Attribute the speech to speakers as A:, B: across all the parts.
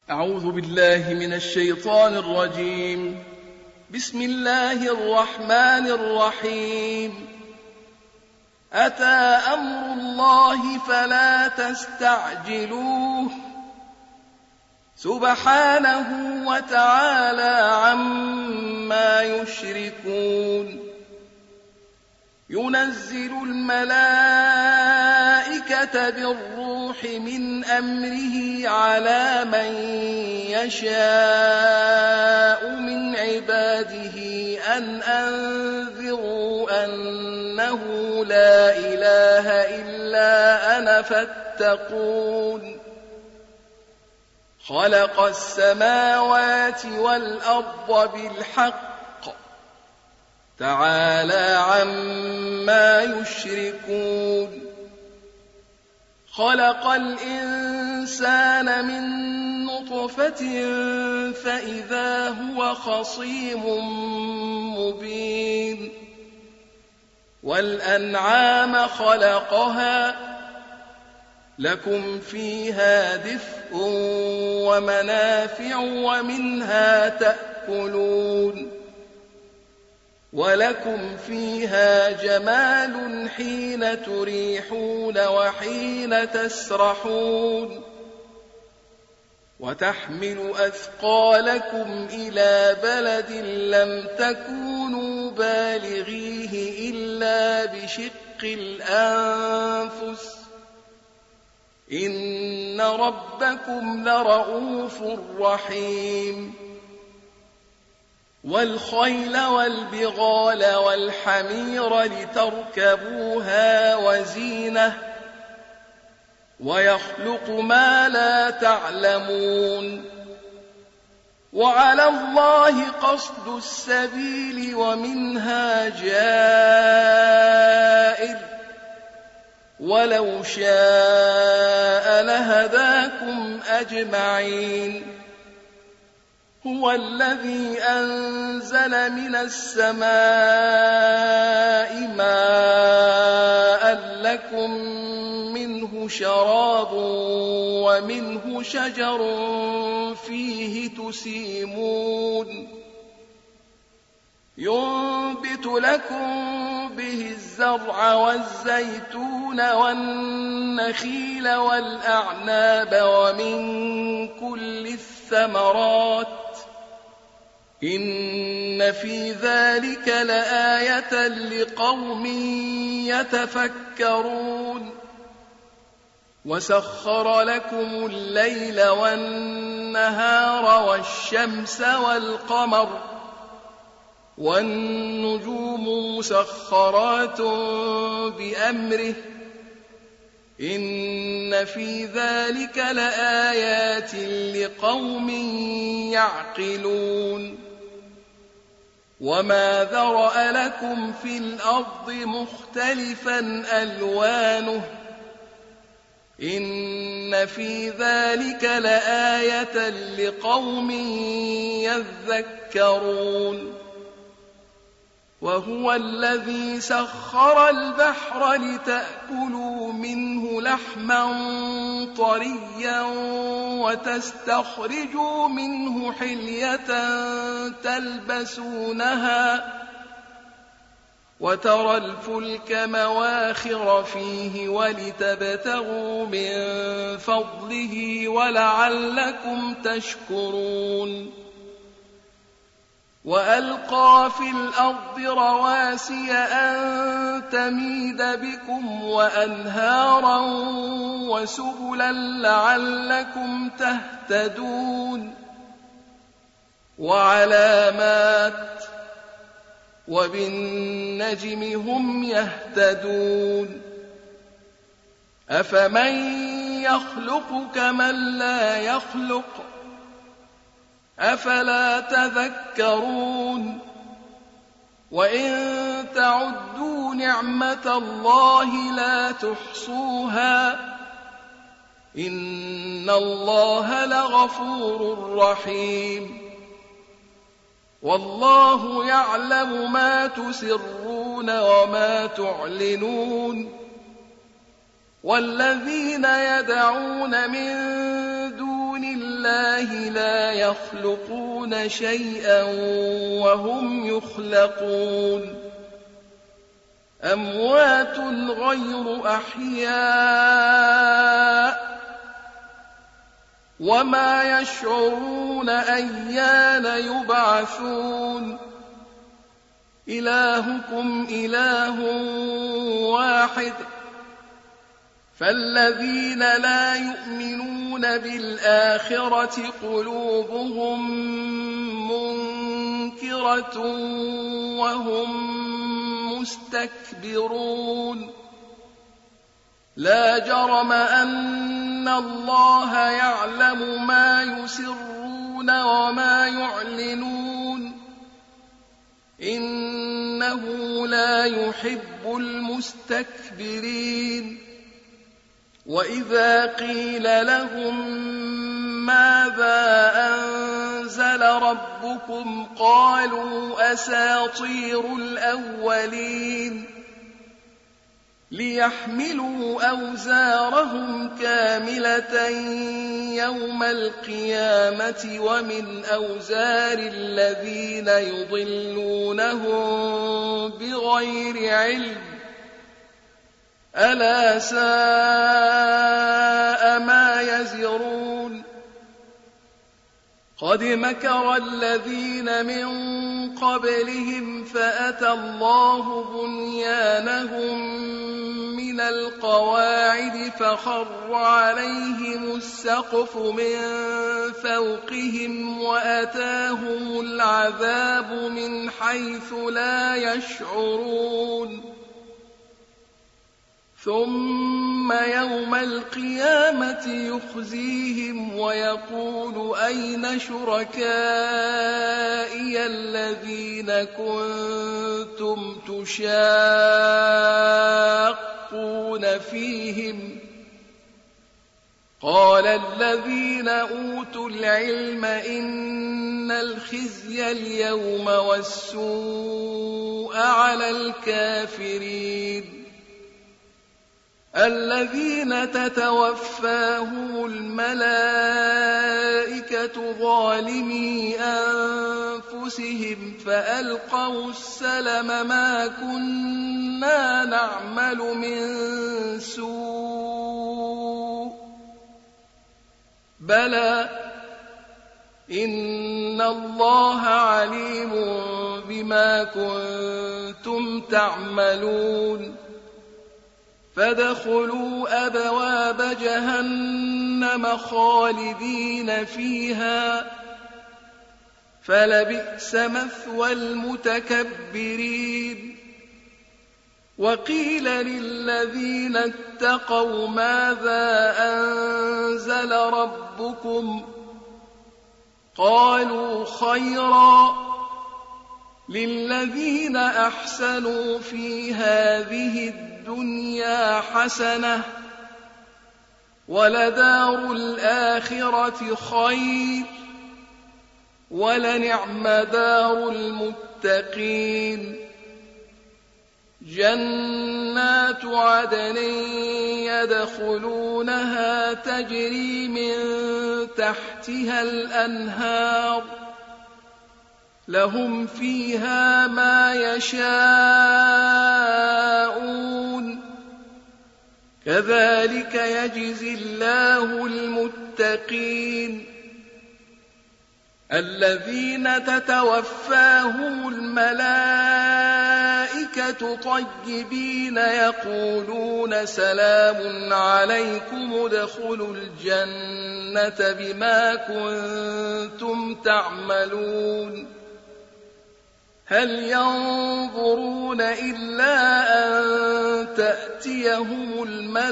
A: أعوذ بالله من الشيطان الرجيم. بسم الله الرحمن الرحيم. أتى أمر الله فلا تستعجلوه سبحانه وتعالى عما يشركون. ينزل الملائكة بالروح من أمره على من يشاء من عباده أن أنذروا أنه لا إله إلا أنا فاتقون. خلق السماوات والأرض بالحق تعالى عما يشركون. خلق الإنسان من نطفة فإذا هو خصيم مبين. والأنعام خلقها لكم فيها دفء ومنافع ومنها تأكلون. ولكم فيها جمال حين تريحون وحين تسرحون. وتحمل أثقالكم إلى بلد لم تكونوا بالغيه إلا بشق الأنفس إن ربكم لرؤوف رحيم. والخيل والبغال والحمير لتركبوها وزينة ويخلق ما لا تعلمون. وعلى الله قصد السبيل ومنها جائر ولو شاء لهداكم أجمعين. هو الذي أنزل من السماء ماء لكم منه شراب ومنه شجر فيه تسيمون. ينبت لكم به الزرع والزيتون والنخيل والأعناب ومن كل الثمرات إن في ذلك لآية لقوم يتفكرون. وسخر لكم الليل والنهار والشمس والقمر والنجوم مسخرات بأمره إن في ذلك لآيات لقوم يعقلون. وما ذرأ لكم في الأرض مختلفا ألوانه إن في ذلك لآية لقوم يذكرون. وهو الذي سخر البحر لتأكلوا منه لحما طريا وتستخرجوا منه حلية تلبسونها وترى الفلك مواخر فيه ولتبتغوا من فضله ولعلكم تشكرون. وألقى في الأرض رواسي أن تميد بكم وأنهارا وسبلا لعلكم تهتدون. وعلامات وبالنجم هم يهتدون. أفمن يخلق كمن لا يخلق أفلا تذكرون. وإن تعدوا نعمة الله لا تحصوها إن الله لغفور رحيم. والله يعلم ما تسرون وما تعلنون. والذين يدعون من دون الله الله لا يخلقون شيئا وهم يخلقون أموات غير أحياء وما يشعرون أيان يبعثون إلهكم إله واحد فالذين لا يؤمنون بالآخرة قلوبهم منكرة وهم مستكبرون لا جرم أن الله يعلم ما يسرون وما يعلنون إنه لا يحب المستكبرين وإذا قيل لهم ماذا أنزل ربكم قالوا أساطير الأولين ليحملوا أوزارهم كاملة يوم القيامة ومن أوزار الذين يضلونهم بغير علم ألا ساء ما يزرون قد مكر الذين من قبلهم فأتى الله بنيانهم من القواعد فخر عليهم السقف من فوقهم وأتاهم العذاب من حيث لا يشعرون ثم يوم القيامة يخزيهم ويقول أين شركائي الذين كنتم تشاقون فيهم قال الذين أوتوا العلم إن الخزي اليوم والسوء على الكافرين الذين تتوفاهم الملائكة ظالمي أنفسهم فألقوا السلم ما كنا نعمل من سوء بلى إن الله عليم بما كنتم تعملون فادخلوا أبواب جهنم خالدين فيها فلبئس مثوى المتكبرين وقيل للذين اتقوا ماذا أنزل ربكم قالوا خيرا للذين أحسنوا في هذه الدنيا حسنة ولدار الآخرة خير ولنعم دار المتقين جنات عدن يدخلونها تجري من تحتها الأنهار لهم فيها ما يشاءون كذلك يجزي الله المتقين الذين تتوفاهم الملائكة طيبين يقولون سلام عليكم ادخلوا الجنة بما كنتم تعملون هل ينظرون إلا أن تأتيهم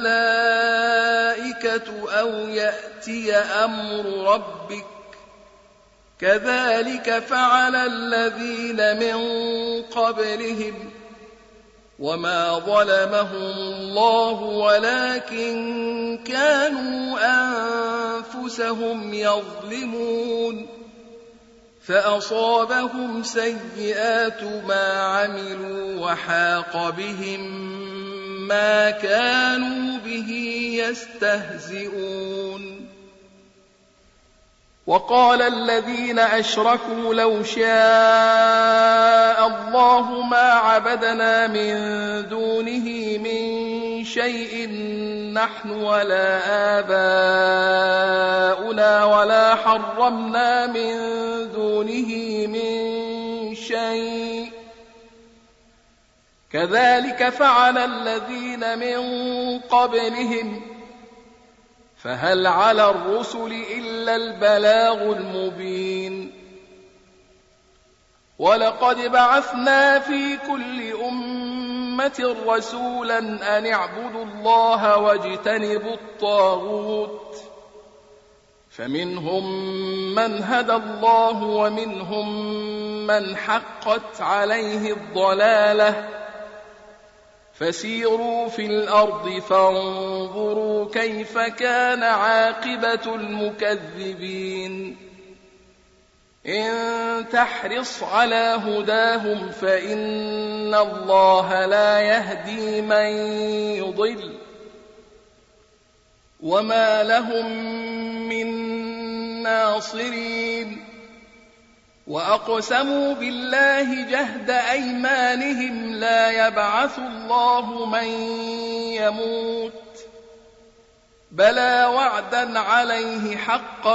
A: الملائكة أو يأتي أمر ربك كذلك فعل الذين من قبلهم وما ظلمهم الله ولكن كانوا أنفسهم يظلمون فأصابهم سيئات ما عملوا وحاق بهم ما كانوا به يستهزئون وقال الذين أشركوا لو شاء الله ما عبدنا من دونه من شيء نحن ولا آباؤنا ولا حرمنا من دونه من شيء كذلك فعل الذين من قبلهم فهل على الرسل إلا البلاغ المبين ولقد بعثنا في كل أمة رسولا أن اعبدوا الله واجتنبوا الطاغوت فمنهم من هدى الله ومنهم من حقت عليه الضلالة فسيروا في الأرض فانظروا كيف كان عاقبة المكذبين إن تحرص على هداهم فإن الله لا يهدي من يضل وما لهم من ناصرين وأقسموا بالله جهد أيمانهم لا يبعث الله من يموت بلى وعدا عليه حقا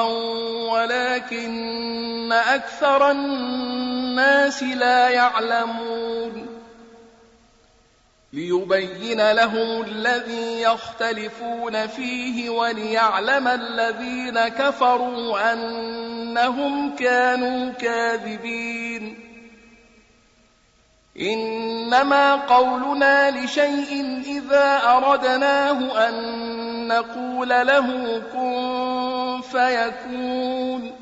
A: ولكن أكثر الناس لا يعلمون ليبين لهم الذي يختلفون فيه وليعلم الذين كفروا أنهم كانوا كاذبين إنما قولنا لشيء إذا أردناه أن نقول له كن فيكون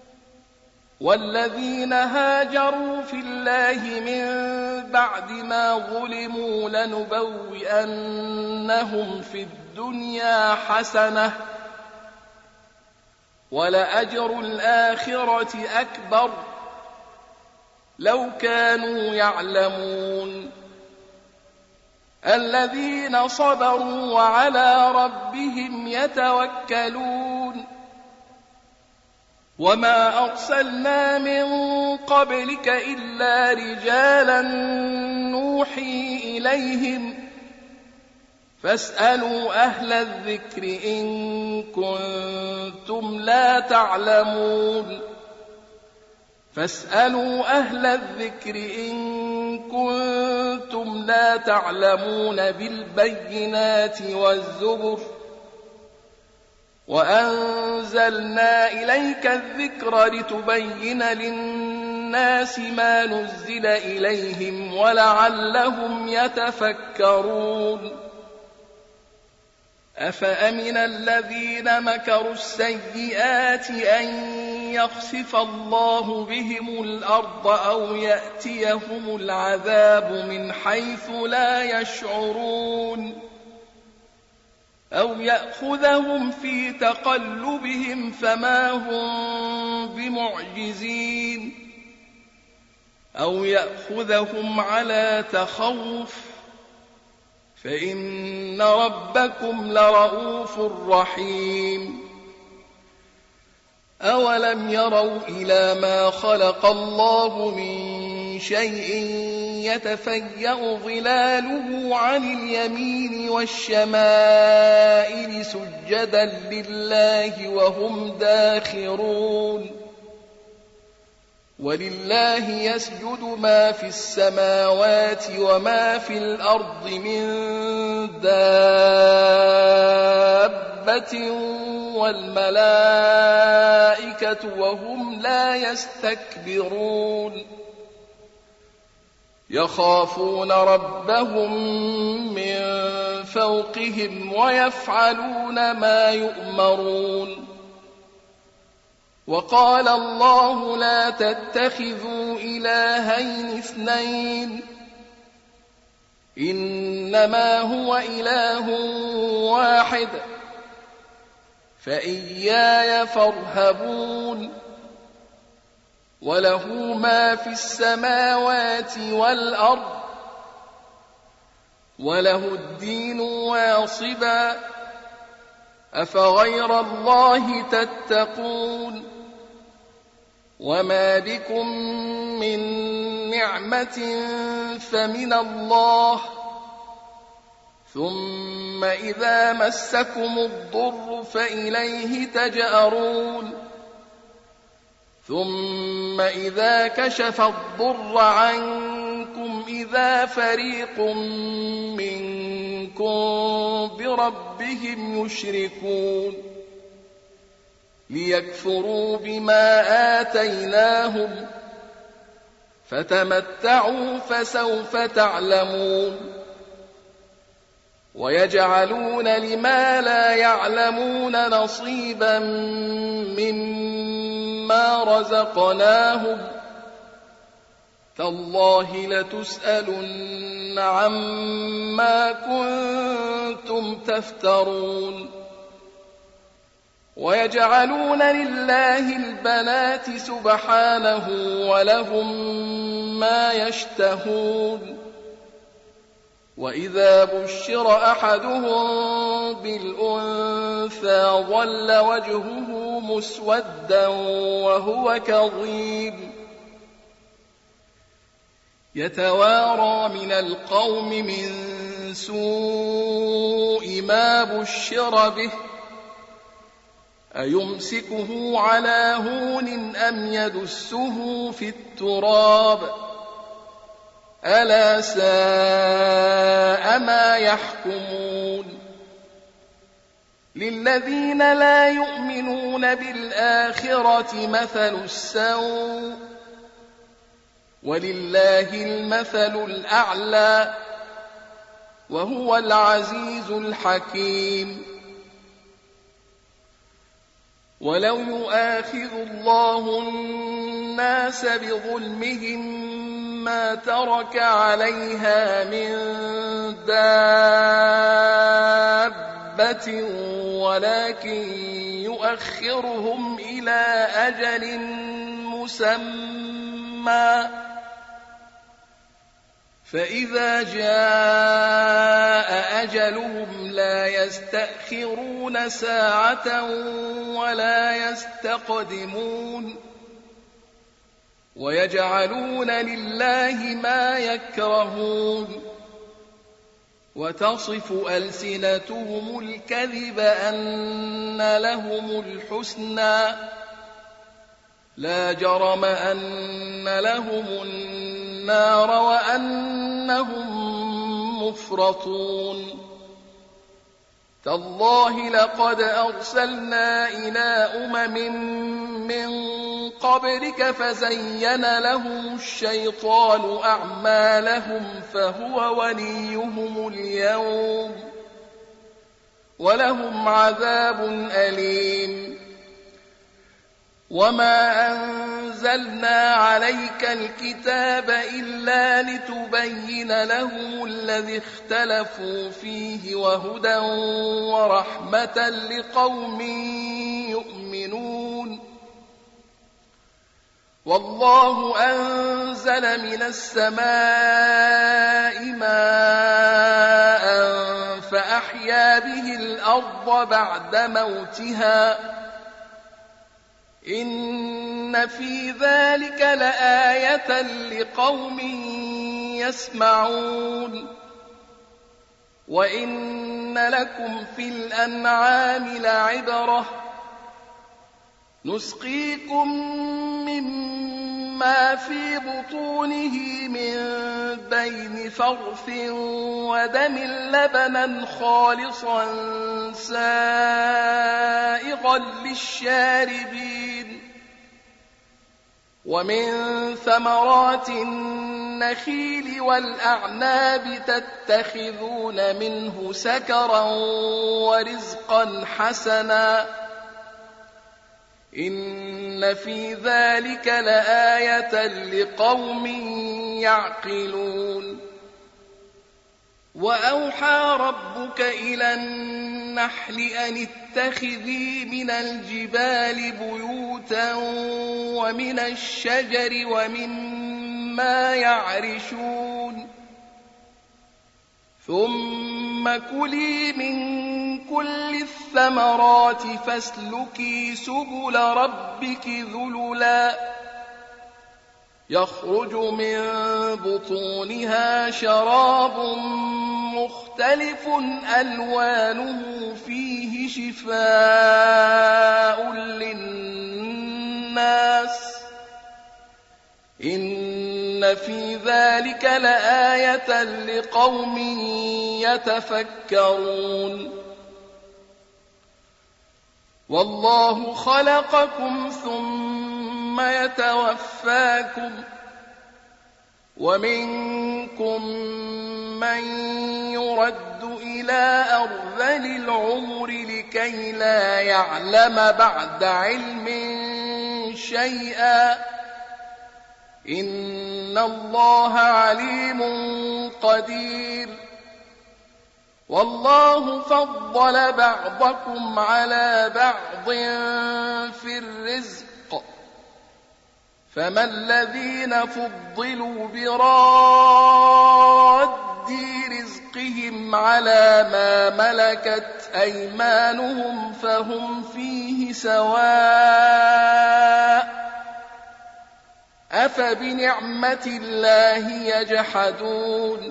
A: والذين هاجروا في الله من بعد ما ظلموا لنبوئنهم في الدنيا حسنة ولأجر الآخرة أكبر لو كانوا يعلمون الذين صبروا وعلى ربهم يتوكلون وما أرسلنا من قبلك إلا رجالا نوحي إليهم فاسألوا أهل الذكر إن كنتم لا تعلمون فاسألوا أهل الذكر إن كنتم لا تعلمون بالبينات والزبر وأنزلنا إليك الذكر لتبين للناس ما نزل إليهم ولعلهم يتفكرون أفأمن الذين مكروا السيئات أن يخسف الله بهم الأرض أو يأتيهم العذاب من حيث لا يشعرون أو يأخذهم في تقلبهم فما هم بمعجزين أو يأخذهم على تخوف فإن ربكم لرؤوف رحيم أولم يروا إلى ما خلق الله من شيء يتفيأ ظلاله عن اليمين والشمائل سجدا لله وهم داخرون ولله يسجد ما في السماوات وما في الأرض من دابة والملائكة وهم لا يستكبرون يخافون ربهم من فوقهم ويفعلون ما يؤمرون وقال الله لا تتخذوا إلهين اثنين إنما هو إله واحد فإياي فارهبون وله ما في السماوات والأرض وله الدين واصبا أفغير الله تتقون وما بكم من نعمة فمن الله ثم إذا مسكم الضر فإليه تجأرون ثم إذا كشف الضر عنكم إذا فريق منكم بربهم يشركون ليكفروا بما آتيناهم فتمتعوا فسوف تعلمون ويجعلون لما لا يعلمون نصيبا مما رزقناهم تالله لتسألن عما كنتم تفترون ويجعلون لله البنات سبحانه ولهم ما يشتهون وإذا بشر أحدهم بالأنثى ظل وجهه مسودا وهو كظيم يتوارى من القوم من سوء ما بشر به أيمسكه على هون أم يدسه في التراب ألا ساء ما يحكمون للذين لا يؤمنون بالآخرة مثل السوء ولله المثل الأعلى وهو العزيز الحكيم ولو يؤاخذ الله الناس بظلمهم ما ترك عليها من دابة ولكن يؤخرهم إلى أجل مسمى فإذا جاء أجلهم لا يستأخرون ساعة ولا يستقدمون ويجعلون لله ما يكرهون وتصف ألسنتهم الكذب أن لهم الحسنى لا جرم أن لهم النار وأنهم مفرطون تالله لقد أرسلنا إلى من قبلك فزين لهم الشيطان أعمالهم فهو وليهم اليوم ولهم عذاب أليم وما أنزلنا عليك الكتاب إلا لتبين لهم الذي اختلفوا فيه وهدى ورحمة لقوم يؤمنون والله أنزل من السماء ماء فأحيا به الأرض بعد موتها إن في ذلك لآية لقوم يسمعون وإن لكم في الأنعام لعبرة نسقيكم مما في بطونه من بين فرث ودم لبنا خالصا سائغا للشاربين ومن ثمرات النخيل والأعناب تتخذون منه سكرا ورزقا حسنا إن في ذلك لآية لقوم يعقلون وأوحى ربك إلى النحل أن اتخذي من الجبال بيوتا ومن الشجر ومما يعرشون ثم كلي من كل الثمرات فاسلكي سبل ربك ذللا يخرج من بطونها شراب مختلف ألوانه فيه شفاء للناس إن في ذلك لآية لقوم يتفكرون والله خلقكم ثم يتوفاكم ومنكم من يرد إلى أرذل العمر لكي لا يعلم بعد علم شيئا إن الله عليم قدير والله فضل بعضكم على بعض في الرزق فما الذين فضلوا براد رزقهم على ما ملكت أيمانهم فهم فيه سواء أفبنعمة الله يجحدون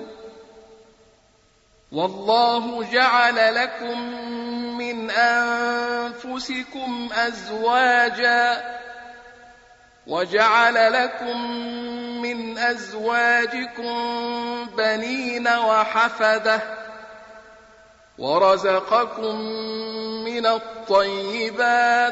A: والله جعل لكم من أنفسكم أزواجا وجعل لكم من أزواجكم بنين وحفدة ورزقكم من الطيبات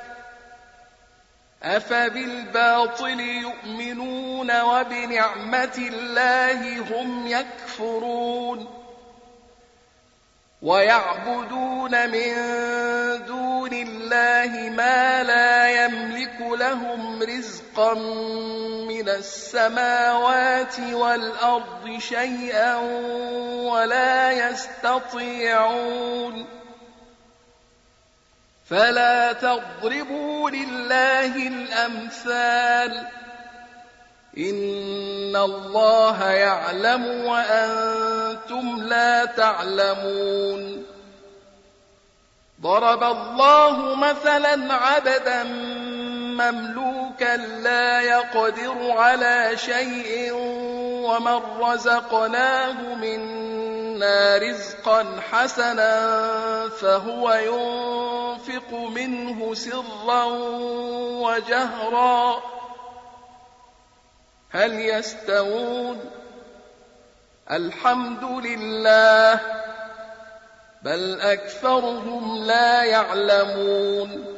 A: أفبالباطل يؤمنون وبنعمة الله هم يكفرون ويعبدون من دون الله ما لا يملك لهم رزقا من السماوات والأرض شيئا ولا يستطيعون فلا تضربوا لله الأمثال إن الله يعلم وأنتم لا تعلمون ضرب الله مثلا عبدا مملوكا لا يقدر على شيء ومن رزقناه منا رزقا حسنا فهو ينفق منه سرا وجهرا هل يستوون الحمد لله بل أكثرهم لا يعلمون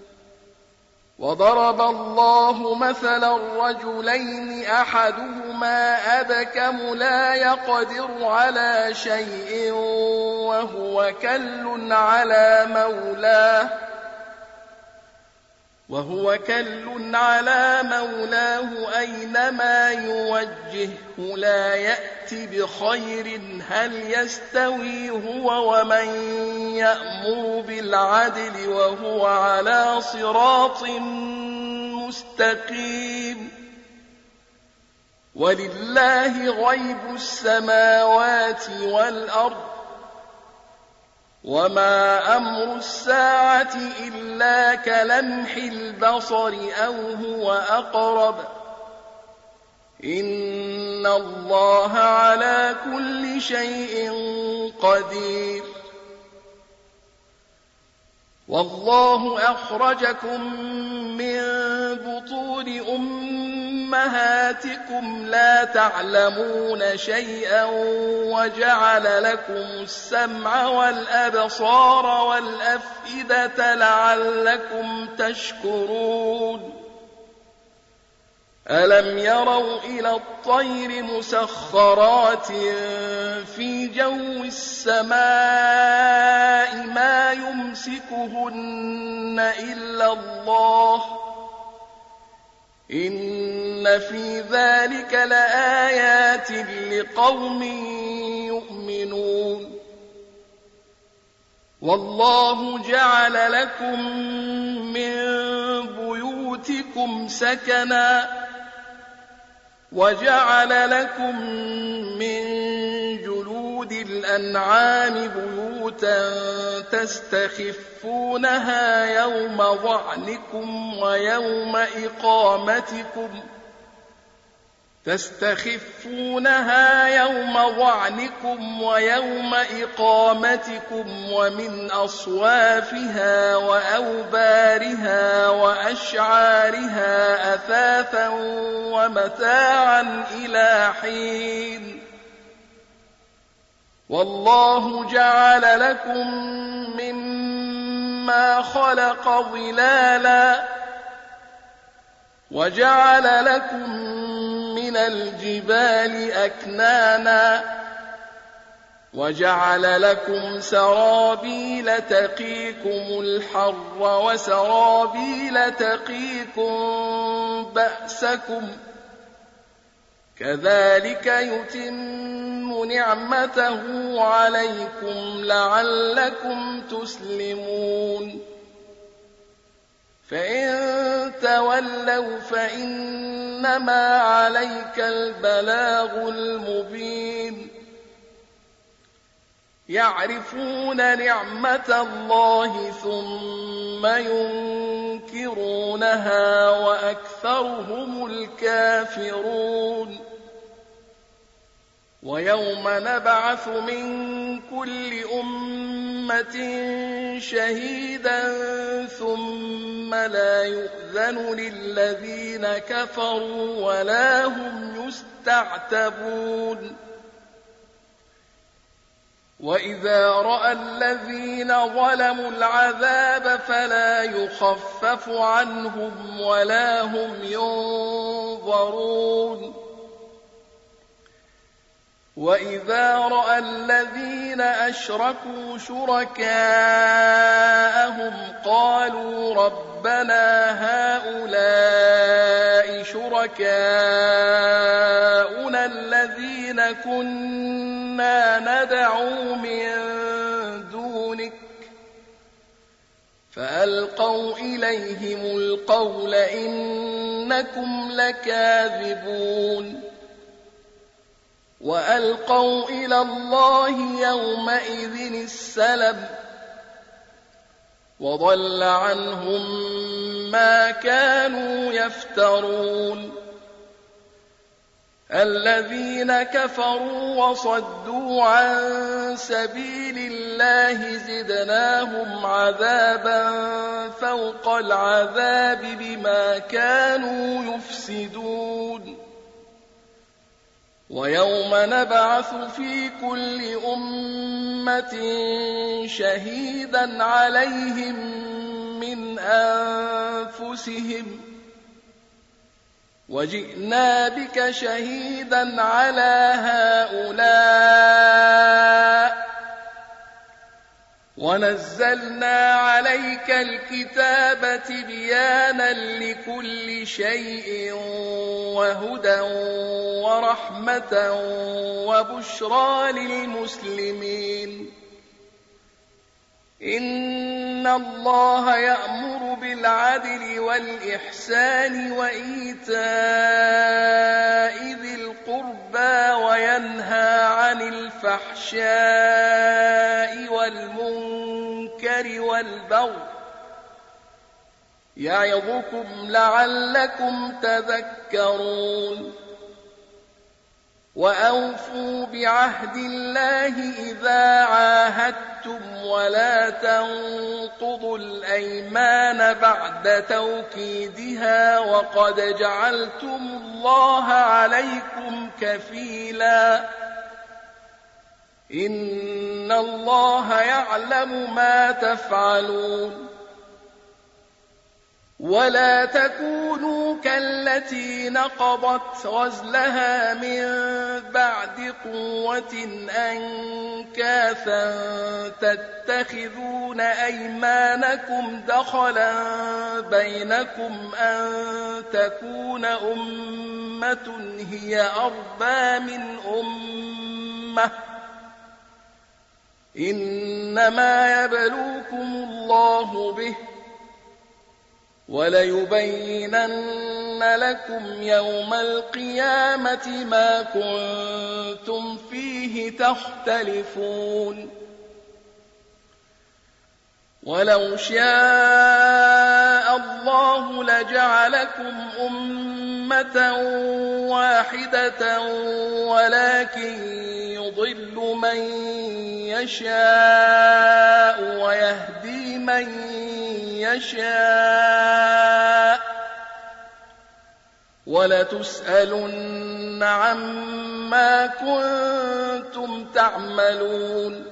A: وضرب الله مثلا رجلين أحدهما أبكم لا يقدر على شيء وهو كل على مولاه أينما يوجهه لا يأتي بخير هل يستوي هو ومن يأمر بالعدل وهو على صراط مستقيم ولله غيب السماوات والأرض وما أمر الساعة إلا كلمح البصر أو هو أقرب إن الله على كل شيء قدير والله أخرجكم من بطون أمهاتكم لا تعلمون شيئا وجعل لكم السمع والأبصار والأفئدة لعلكم تشكرون ألم يروا إلى الطير مسخرات في جو السماء ما يمسكهن إلا الله إن في ذلك لآيات لقوم يؤمنون والله جعل لكم من بيوتكم سكنا وجعل لكم من جلود الأنعام بيوتا تستخفونها يوم ظعنكم ويوم إقامتكم تستخفونها يوم ظعنكم ويوم إقامتكم ومن أصوافها وأوبارها وأشعارها أثاثا ومتاعا إلى حين والله جعل لكم مما خلق ظلالا وجعل لكم من الجبال أكنانا وجعل لكم سرابيل تقيكم الحر وسرابيل تقيكم بأسكم كذلك يتم نعمته عليكم لعلكم تسلمون فإن تولوا فإنما عليك البلاغ المبين يعرفون نعمة الله ثم ينكرونها وأكثرهم الكافرون ويوم نبعث من كل أمة شهيدا ثم لا يؤذن للذين كفروا ولا هم يستعتبون وإذا رأى الذين ظلموا العذاب فلا يخفف عنهم ولا هم ينظرون وإذا رأى الذين أشركوا شركاءهم قالوا ربنا هؤلاء شركاؤنا الذين كنا ندعو من دونك فألقوا إليهم القول إنكم لكاذبون وألقوا إلى الله يومئذ السلم وضل عنهم ما كانوا يفترون الذين كفروا وصدوا عن سبيل الله زدناهم عذابا فوق العذاب بما كانوا يفسدون ويوم نبعث في كل أمة شهيدا عليهم من أنفسهم وجئنا بك شهيدا على هؤلاء ونزلنا عليك الكتاب تبيانا لكل شيء وهدى ورحمة وبشرى للمسلمين إن الله يأمر بالعدل والإحسان وإيتاء ذي القربى وينهى عن الفحشاء والمنكر والبغي يعظكم لعلكم تذكرون وأوفوا بعهد الله إذا عاهدتم ولا تنقضوا الأيمان بعد توكيدها وقد جعلتم الله عليكم كفيلا إن الله يعلم ما تفعلون ولا تكونوا كالتي نقضت غزلها من بعد قوة أنكاثا تتخذون أيمانكم دخلا بينكم أن تكون أمة هي أربى من أمة إنما يبلوكم الله به وليبينن لكم يوم القيامة ما كنتم فيه تختلفون ولو شاء الله لجعلكم أمة واحدة ولكن يضل من يشاء ويهدي من يشاء ولتسألن عما كنتم تعملون.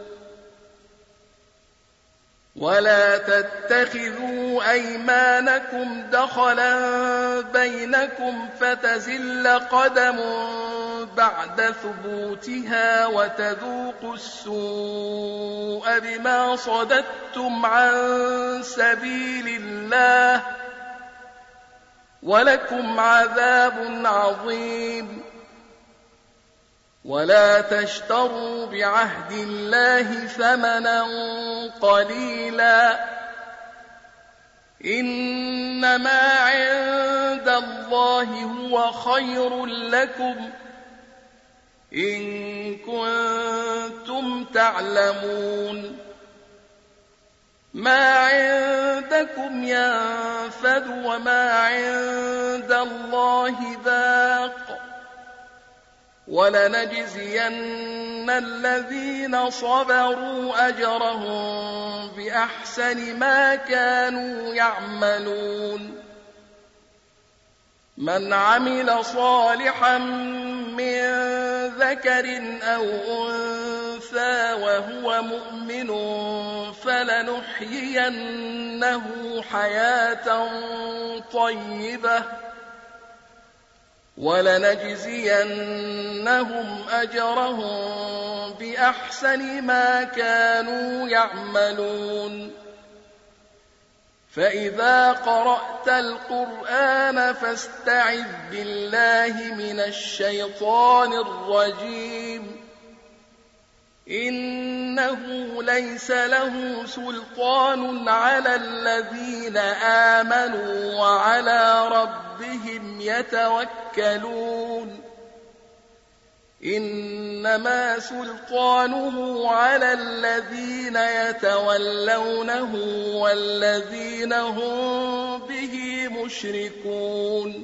A: ولا تتخذوا أيمانكم دخلا بينكم فتزل قدم بعد ثبوتها وتذوقوا السوء بما صددتم عن سبيل الله ولكم عذاب عظيم. ولا تشتروا بعهد الله ثمنا قليلا إنما عند الله هو خير لكم إن كنتم تعلمون. ما عندكم ينفد وما عند الله باق ولنجزين الذين صبروا أجرهم بأحسن ما كانوا يعملون. من عمل صالحا من ذكر أو أنثى وهو مؤمن فلنحيينه حياة طيبة ولنجزينهم أجرهم بأحسن ما كانوا يعملون. فإذا قرأت القرآن فاستعذ بالله من الشيطان الرجيم إنه ليس له سلطان على الذين آمنوا وعلى ربهم يتوكلون. إنما سلطانه على الذين يتولونه والذين هم به مشركون.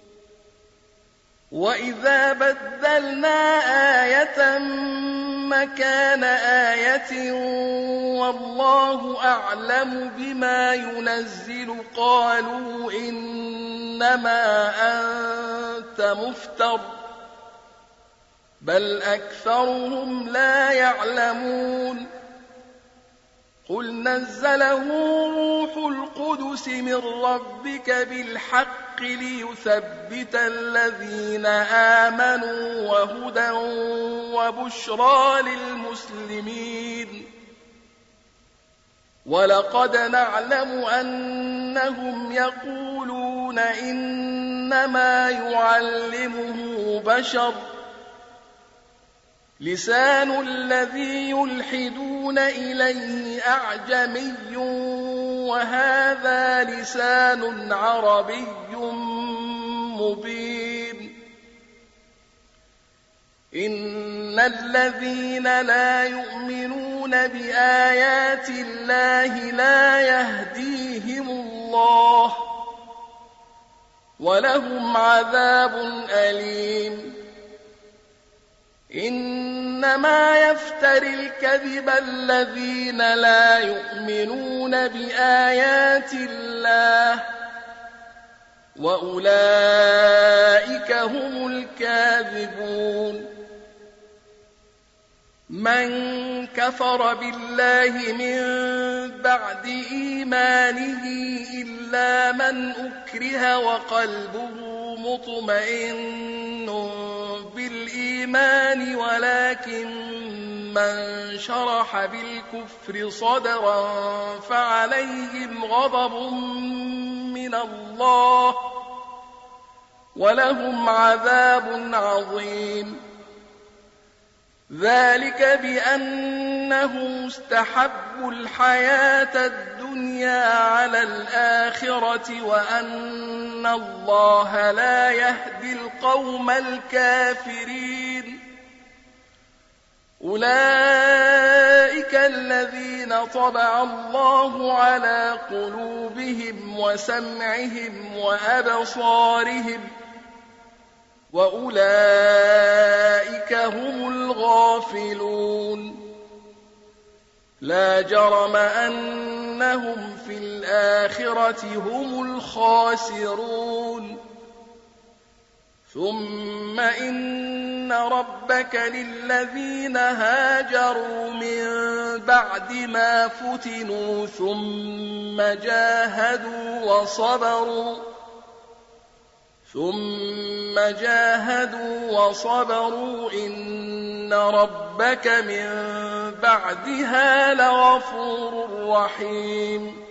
A: وإذا بدلنا آية مكان آية والله أعلم بما ينزل قالوا إنما أنت مفتر بل أكثرهم لا يعلمون. قل نزله روح القدس من ربك بالحق ليثبت الذين آمنوا وهدى وبشرى للمسلمين. ولقد نعلم أنهم يقولون إنما يعلمه بشر لسان الذي يلحدون إليه أعجمي وهذا لسان عربي مبين. إن الذين لا يؤمنون بآيات الله لا يهديهم الله ولهم عذاب أليم. إنما يفتري الكذب الذين لا يؤمنون بآيات الله وأولئك هم الكاذبون. من كفر بالله من بعد إيمانه إلا من أكره وقلبه مطمئن بالإيمان ولكن من شرح بالكفر صدرا فعليهم غضب من الله ولهم عذاب عظيم. ذلك بأنهم استحبوا الحياة الدنيا على الآخرة وأن الله لا يهدي القوم الكافرين. أولئك الذين طبع الله على قلوبهم وسمعهم وأبصارهم وأولئك هم الغافلون لا جرم أنهم في الآخرة هم الخاسرون ثم إن ربك للذين هاجروا من بعد ما فتنوا ثم جاهدوا وصبروا إن ربك من بعدها لغفور رحيم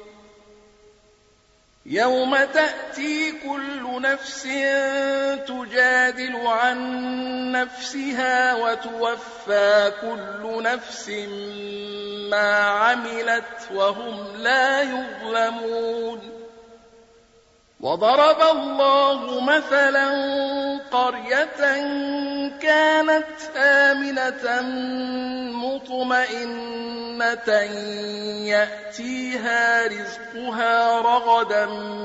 A: يوم تأتي كل نفس تجادل عن نفسها وتوفى كل نفس ما عملت وهم لا يظلمون وضرب الله مثلا قرية كانت آمنة مطمئنة يأتيها رزقها رغدا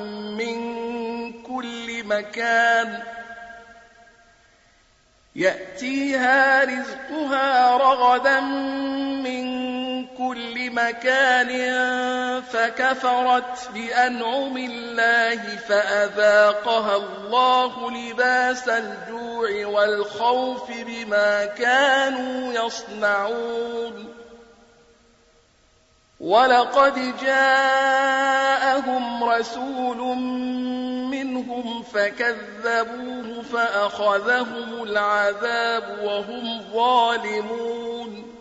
A: من كل مكان فكفرت بأنعم الله فأذاقها الله لباس الجوع والخوف بما كانوا يصنعون ولقد جاءهم رسول منهم فكذبوه فأخذهم العذاب وهم ظالمون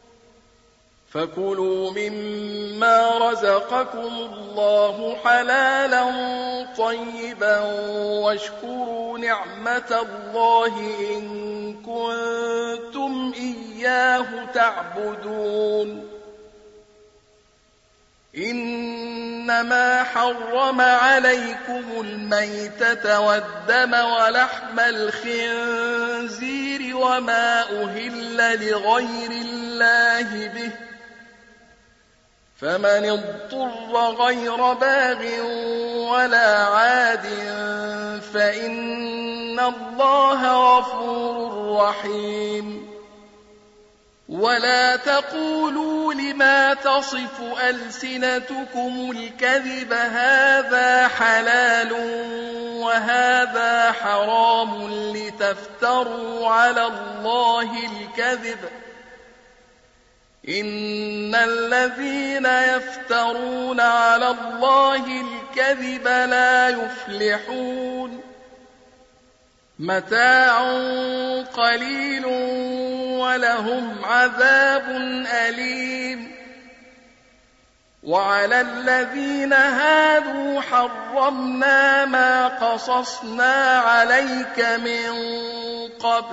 A: فكلوا مما رزقكم الله حلالا طيبا واشكروا نعمة الله إن كنتم إياه تعبدون إنما حرم عليكم الميتة والدم ولحم الخنزير وما أهل لغير الله به فمن اضطر غير باغ ولا عاد فإن الله غفور رحيم ولا تقولوا لما تصف ألسنتكم الكذب هذا حلال وهذا حرام لتفتروا على الله الكذب إن الذين يفترون على الله الكذب لا يفلحون متاع قليل ولهم عذاب أليم وعلى الذين هادوا حرمنا ما قصصنا عليك من قبل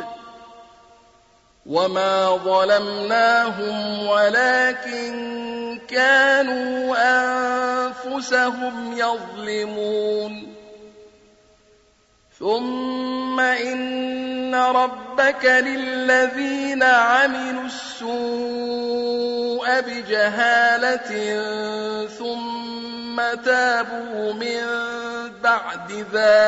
A: وما ظلمناهم ولكن كانوا أنفسهم يظلمون ثم إن ربك للذين عملوا السوء بجهالة ثم تابوا من بعد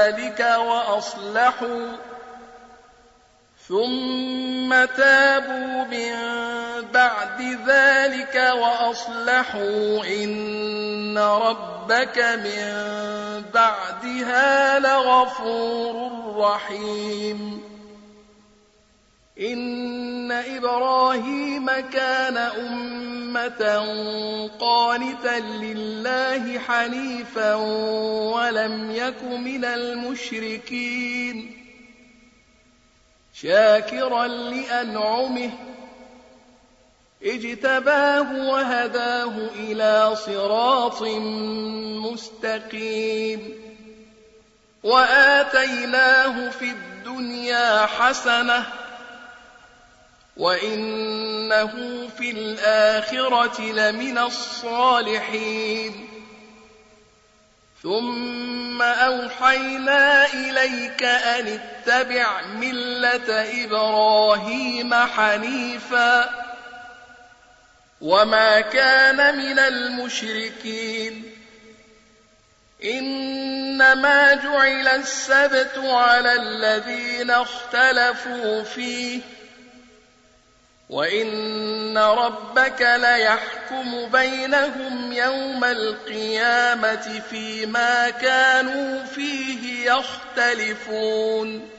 A: ذلك وأصلحوا إن ربك من بعدها لغفور رحيم إن إبراهيم كان أمة قانتا لله حنيفا ولم يك من المشركين شاكرا لأنعمه اجتباه وهداه إلى صراط مستقيم وآتيناه في الدنيا حسنة وإنه في الآخرة لمن الصالحين ثم أوحينا إليك أن اتبع ملة إبراهيم حنيفا وما كان من المشركين إنما جعل السبت على الذين اختلفوا فيه وإن ربك ليحكم بينهم يوم القيامة فيما كانوا فيه يختلفون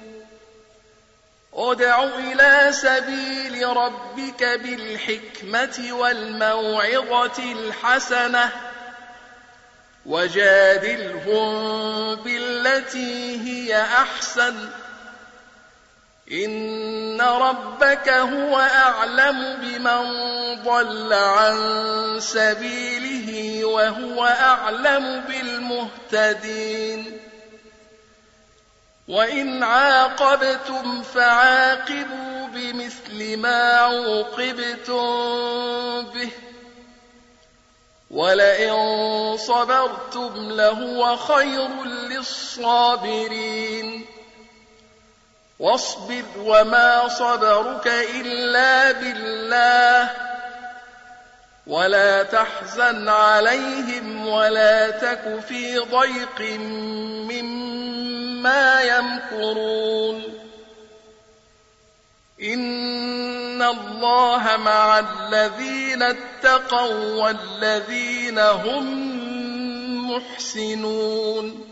A: ادع إلى سبيل ربك بالحكمة والموعظة الحسنة وجادلهم بالتي هي أحسن إن ربك هو أعلم بمن ضل عن سبيله وهو أعلم بالمهتدين وإن عاقبتم فعاقبوا بمثل ما عوقبتم به ولئن صبرتم لهو خير للصابرين واصبر وما صبرك إلا بالله ولا تحزن عليهم ولا تك في ضيق مما يمكرون إن الله مع الذين اتقوا والذين هم محسنون